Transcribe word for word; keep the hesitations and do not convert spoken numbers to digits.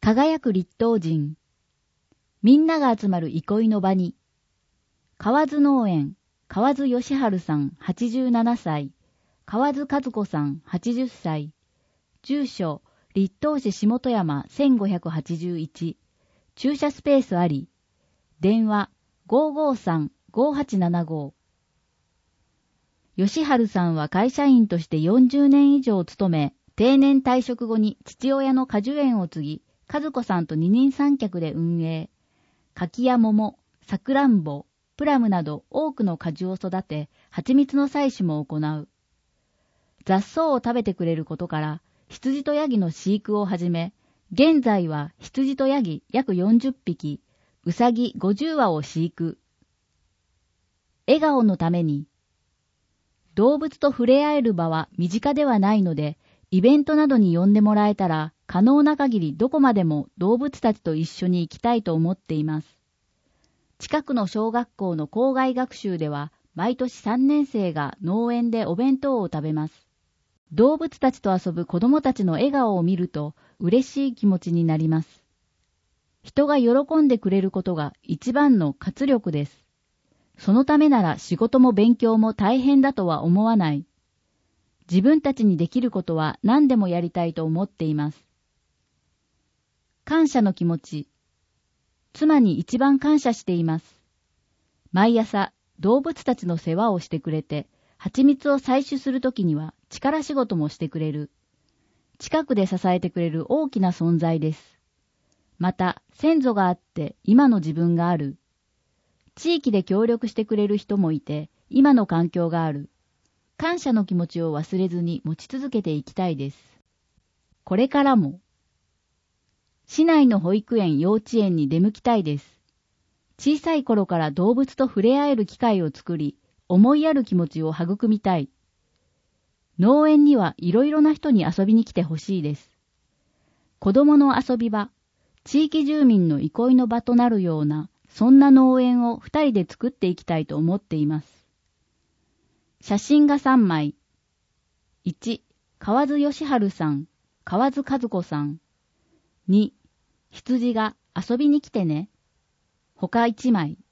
輝く立東人。みんなが集まる憩いの場に。河津農園、河津義治さんはちじゅうななさい、河津和子さんはちじゅっさい。住所、立東市下戸山せんごひゃくはちじゅういち。駐車スペースあり。電話 ごーごーさんごーはちななご。義治さんは会社員としてよんじゅうねん以上勤め、定年退職後に父親の果樹園を継ぎ、和子さんと二人三脚で運営。柿や桃、さくらんぼ、プラムなど多くの果樹を育て、蜂蜜の採取も行う。雑草を食べてくれることから、羊とヤギの飼育を始め、現在は羊とヤギ約よんじゅっぴき、うさぎごじゅうわを飼育。笑顔のために、動物と触れ合える場は身近ではないので、イベントなどに呼んでもらえたら、可能な限りどこまでも動物たちと一緒に行きたいと思っています。近くの小学校の校外学習では、毎年さんねんせいが農園でお弁当を食べます。動物たちと遊ぶ子供たちの笑顔を見ると、嬉しい気持ちになります。人が喜んでくれることが一番の活力です。そのためなら仕事も勉強も大変だとは思わない。自分たちにできることは何でもやりたいと思っています。感謝の気持ち。妻に一番感謝しています。毎朝動物たちの世話をしてくれて、蜂蜜を採取するときには力仕事もしてくれる。近くで支えてくれる大きな存在です。また、先祖があって今の自分がある。地域で協力してくれる人もいて、今の環境がある。感謝の気持ちを忘れずに持ち続けていきたいです。これからも。市内の保育園、幼稚園に出向きたいです。小さい頃から動物と触れ合える機会を作り、思いやる気持ちを育みたい。農園にはいろいろな人に遊びに来てほしいです。子供の遊び場、地域住民の憩いの場となるような、そんな農園を二人で作っていきたいと思っています。写真がさんまい。いち、河津義治さん、河津和子さん。に、羊が遊びに来てね。他いちまい。